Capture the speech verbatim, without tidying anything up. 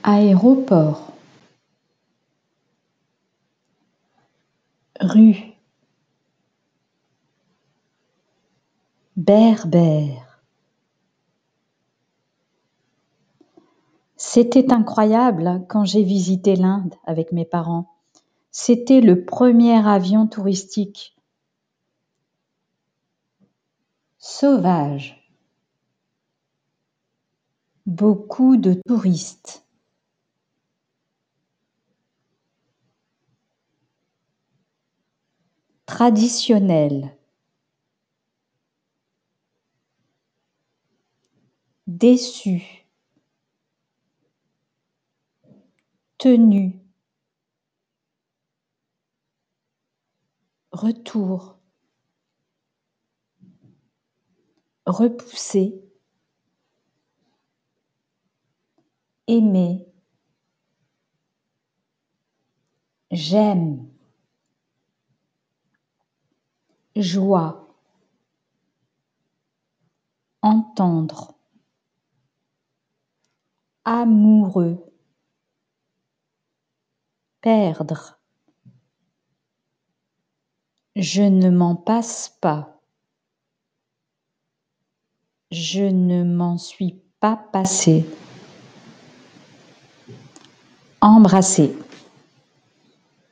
Aéroport. Rue. Berbère. C'était incroyable quand j'ai visité l'Inde avec mes parents. C'était le premier avion touristique. Sauvage. Beaucoup de touristes. Traditionnel. Déçu. Tenue. Retour. Repousser. Aimer. J'aime. Joie. Entendre. Amoureux. Perdre. Je ne m'en passe pas. Je ne m'en suis pas passé. Embrasser.